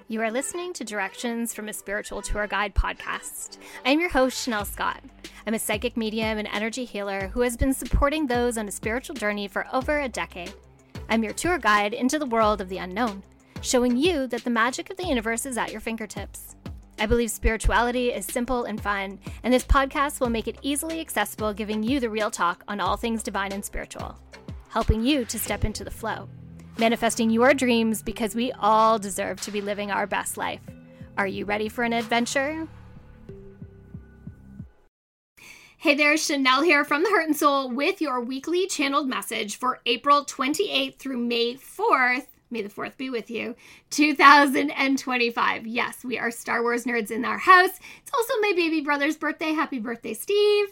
You are listening to Directions from a Spiritual Tour Guide podcast. I'm your host, Chanel Scott. I'm a psychic medium and energy healer who has been supporting those on a spiritual journey for over a decade. I'm your tour guide into the world of the unknown, showing you that the magic of the universe is at your fingertips. I believe spirituality is simple and fun, and this podcast will make it easily accessible, giving you the real talk on all things divine and spiritual, helping you to step into the flow. Manifesting your dreams because we all deserve to be living our best life. Are you ready for an adventure? Hey there, Chanel here from The Heart and Soul with your weekly channeled message for April 28th through May 4th. May the 4th be with you, 2025. Yes, we are Star Wars nerds in our house. It's also my baby brother's birthday. Happy birthday, Steve.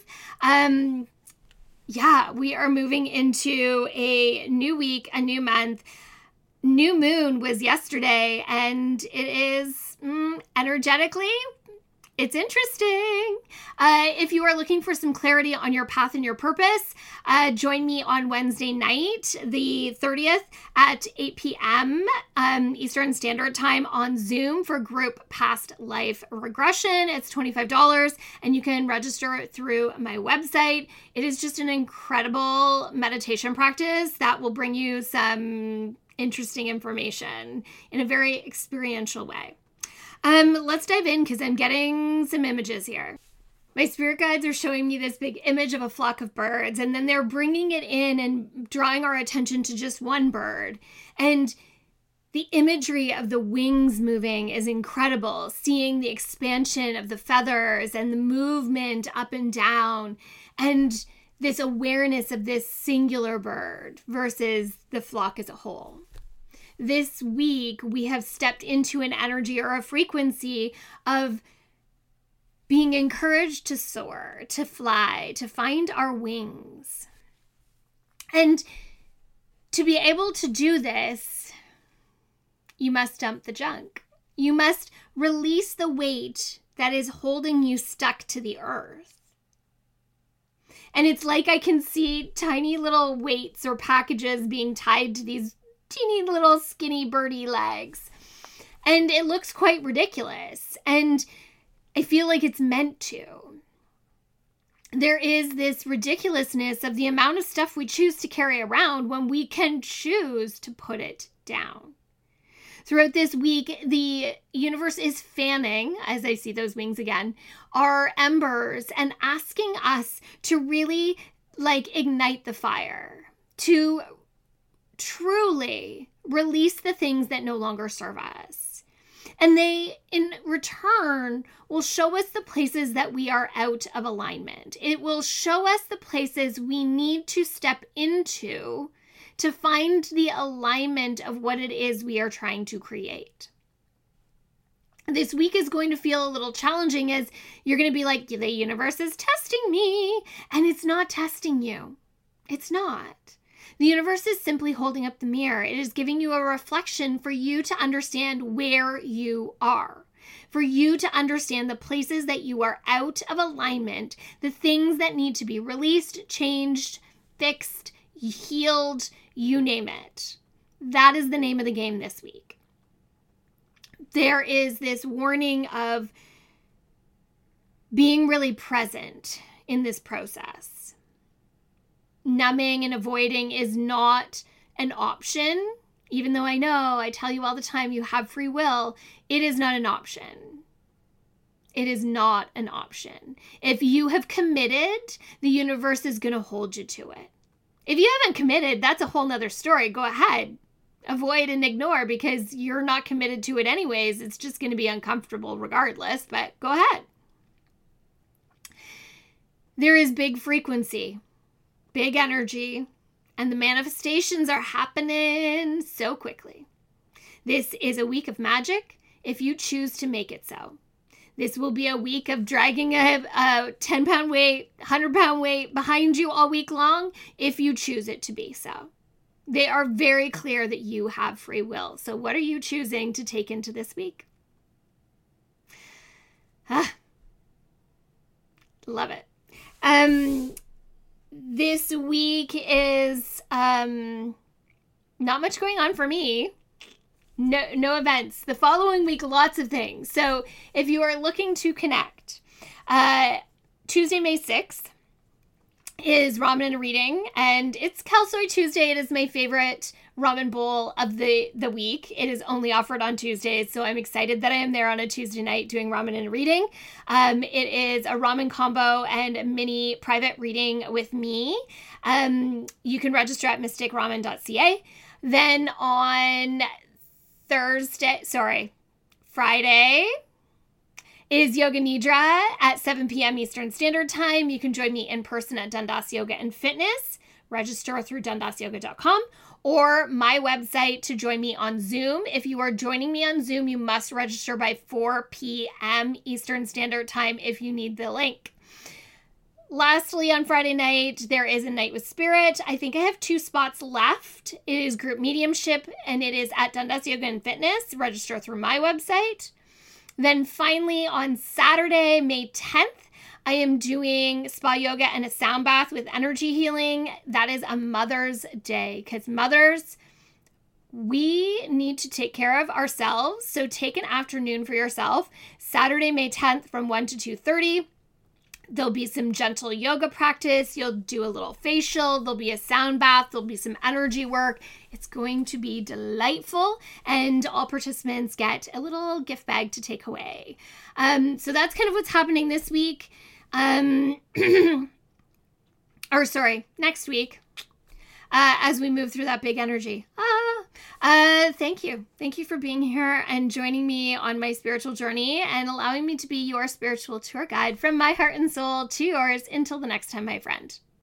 Yeah, we are moving into a new week, a new month. New moon was yesterday, and it is energetically, it's interesting. If you are looking for some clarity on your path and your purpose, join me on Wednesday night, the 30th at 8 p.m. Eastern Standard Time on Zoom for group past life regression. It's $25, and you can register through my website. It is just an incredible meditation practice that will bring you some interesting information in a very experiential way. Let's dive in because I'm getting some images here. My spirit guides are showing me this big image of a flock of birds, and then they're bringing it in and drawing our attention to just one bird. And the imagery of the wings moving is incredible, seeing the expansion of the feathers and the movement up and down, and this awareness of this singular bird versus the flock as a whole. This week, we have stepped into an energy or a frequency of being encouraged to soar, to fly, to find our wings. And to be able to do this, you must dump the junk. You must release the weight that is holding you stuck to the earth. And it's like I can see tiny little weights or packages being tied to these teeny little skinny birdie legs. And it looks quite ridiculous. And I feel like it's meant to. There is this ridiculousness of the amount of stuff we choose to carry around when we can choose to put it down. Throughout this week, the universe is fanning, as I see those wings again, our embers and asking us to really ignite the fire, to truly release the things that no longer serve us. And they, in return, will show us the places that we are out of alignment. It will show us the places we need to step into to find the alignment of what it is we are trying to create. This week is going to feel a little challenging as you're going to be like, the universe is testing me. And it's not testing you. It's not. The universe is simply holding up the mirror. It is giving you a reflection for you to understand where you are, for you to understand the places that you are out of alignment, the things that need to be released, changed, fixed, healed, you name it. That is the name of the game this week. There is this warning of being really present in this process. Numbing and avoiding is not an option. Even though I tell you all the time, you have free will. It is not an option. It is not an option. If you have committed, the universe is going to hold you to it. If you haven't committed, that's a whole nother story. Go ahead. Avoid and ignore because you're not committed to it anyways. It's just going to be uncomfortable regardless, but go ahead. There is big frequency. Big energy, and the manifestations are happening so quickly. This is a week of magic if you choose to make it so. This will be a week of dragging a 10-pound weight, 100-pound weight behind you all week long if you choose it to be so. They are very clear that you have free will. So what are you choosing to take into this week? Love it. This week is not much going on for me. No events. The following week, lots of things. So if you are looking to connect, Tuesday, May 6th is ramen and a reading, and it's Kelsoy Tuesday. It is my favorite ramen bowl of the week. It is only offered on Tuesdays, so I'm excited that I am there on a Tuesday night doing ramen and a reading. It is a ramen combo and a mini private reading with me. You can register at mystikramen.ca. Then on Friday is Yoga Nidra at 7 p.m. Eastern Standard Time. You can join me in person at Dundas Yoga and Fitness. Register through dundasyoga.com or my website to join me on Zoom. If you are joining me on Zoom, you must register by 4 p.m. Eastern Standard Time if you need the link. Lastly, on Friday night, there is a Night with Spirit. I think I have 2 spots left. It is group mediumship, and it is at Dundas Yoga and Fitness. Register through my website. Then finally, on Saturday, May 10th, I am doing spa yoga and a sound bath with energy healing. That is a Mother's Day, because mothers, we need to take care of ourselves. So take an afternoon for yourself. Saturday, May 10th from 1 to 2:30. There'll be some gentle yoga practice. You'll do a little facial. There'll be a sound bath. There'll be some energy work. It's going to be delightful, and all participants get a little gift bag to take away. So that's kind of what's happening this week. Next week, as we move through that big energy. Thank you. Thank you for being here and joining me on my spiritual journey and allowing me to be your spiritual tour guide from my heart and soul to yours until the next time, my friend.